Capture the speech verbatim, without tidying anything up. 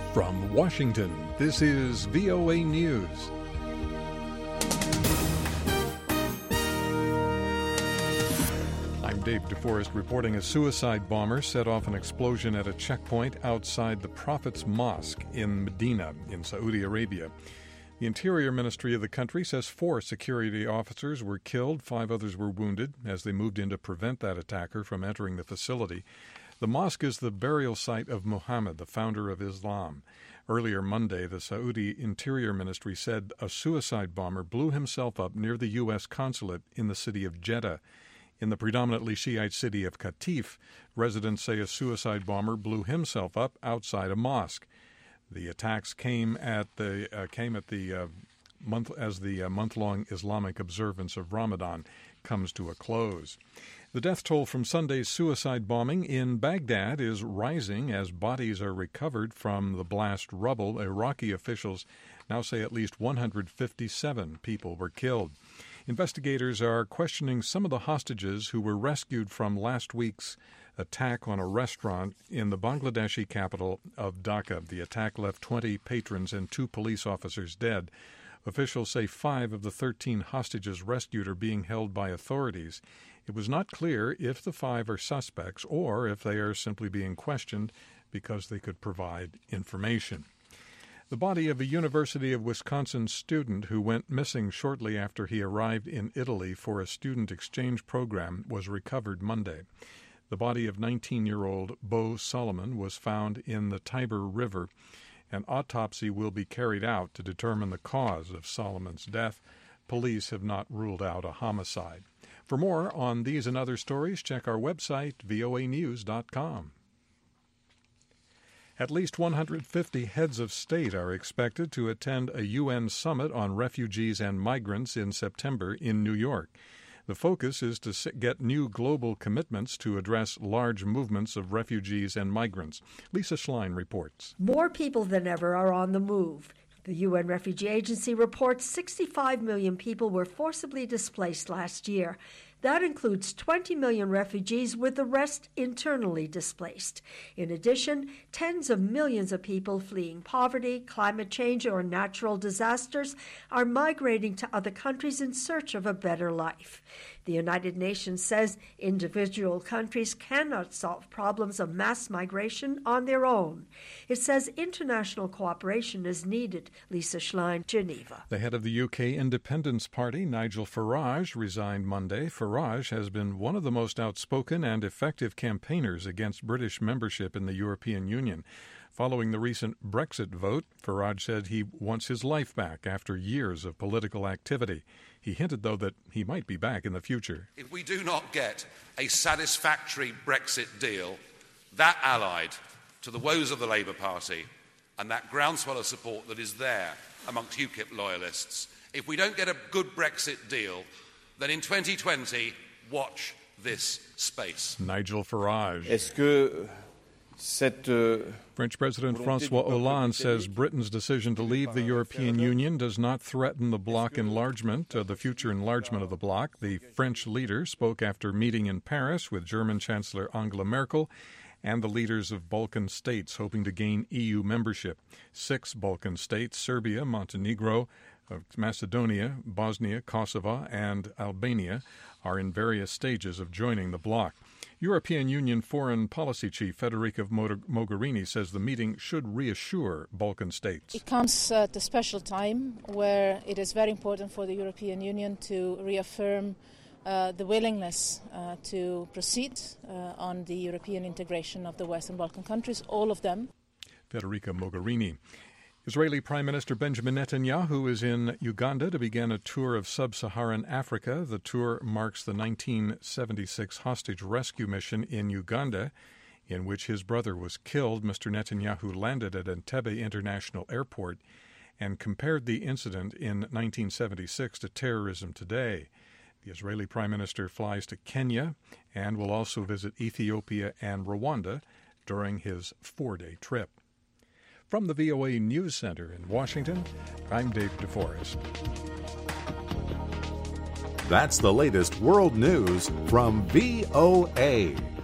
From Washington, this is V O A News. I'm Dave DeForest reporting a suicide bomber set off an explosion at a checkpoint outside the Prophet's Mosque in Medina in Saudi Arabia. The Interior Ministry of the country says four security officers were killed, five others were wounded as they moved in to prevent that attacker from entering the facility. The mosque is the burial site of Muhammad, the founder of Islam. Earlier Monday, the Saudi Interior Ministry said a suicide bomber blew himself up near the U S consulate in the city of Jeddah. In the predominantly Shiite city of Qatif, residents say a suicide bomber blew himself up outside a mosque. The attacks came at the uh, came at the uh, month as the uh, month-long Islamic observance of Ramadan comes to a close. The death toll from Sunday's suicide bombing in Baghdad is rising as bodies are recovered from the blast rubble. Iraqi officials now say at least one hundred fifty-seven people were killed. Investigators are questioning some of the hostages who were rescued from last week's attack on a restaurant in the Bangladeshi capital of Dhaka. The attack left twenty patrons and two police officers dead. Officials say five of the thirteen hostages rescued are being held by authorities. It was not clear if the five are suspects or if they are simply being questioned because they could provide information. The body of a University of Wisconsin student who went missing shortly after he arrived in Italy for a student exchange program was recovered Monday. The body of nineteen-year-old Bo Solomon was found in the Tiber River. An autopsy will be carried out to determine the cause of Solomon's death. Police have not ruled out a homicide. For more on these and other stories, check our website, V O A news dot com. At least one hundred fifty heads of state are expected to attend a U N summit on refugees and migrants in September in New York. The focus is to get new global commitments to address large movements of refugees and migrants. Lisa Schlein reports. More people than ever are on the move. The U N Refugee Agency reports sixty-five million people were forcibly displaced last year. That includes twenty million refugees, with the rest internally displaced. In addition, tens of millions of people fleeing poverty, climate change, or natural disasters are migrating to other countries in search of a better life. The United Nations says individual countries cannot solve problems of mass migration on their own. It says international cooperation is needed. Lisa Schlein, Geneva. The head of the U K Independence Party, Nigel Farage, resigned Monday. Farage has been one of the most outspoken and effective campaigners against British membership in the European Union. Following the recent Brexit vote, Farage said he wants his life back after years of political activity. He hinted, though, that he might be back in the future. If we do not get a satisfactory Brexit deal, that allied to the woes of the Labour Party and that groundswell of support that is there amongst UKIP loyalists, if we don't get a good Brexit deal, then in twenty twenty, watch this space. Nigel Farage. Est-ce que cette, uh, French President François Hollande says Britain's decision to leave the European Union does not threaten the bloc enlargement, uh, the future enlargement of the bloc. The French leader spoke after meeting in Paris with German Chancellor Angela Merkel and the leaders of Balkan states hoping to gain E U membership. Six Balkan states, Serbia, Montenegro, uh, Macedonia, Bosnia, Kosovo, and Albania, are in various stages of joining the bloc. European Union Foreign Policy Chief Federica Mogherini says the meeting should reassure Balkan states. It comes at a special time where it is very important for the European Union to reaffirm uh, the willingness uh, to proceed uh, on the European integration of the Western Balkan countries, all of them. Federica Mogherini. Israeli Prime Minister Benjamin Netanyahu is in Uganda to begin a tour of sub-Saharan Africa. The tour marks the nineteen seventy-six hostage rescue mission in Uganda, in which his brother was killed. Mister Netanyahu landed at Entebbe International Airport and compared the incident in nineteen seventy-six to terrorism today. The Israeli Prime Minister flies to Kenya and will also visit Ethiopia and Rwanda during his four-day trip. From the V O A News Center in Washington, I'm Dave DeForest. That's the latest world news from V O A.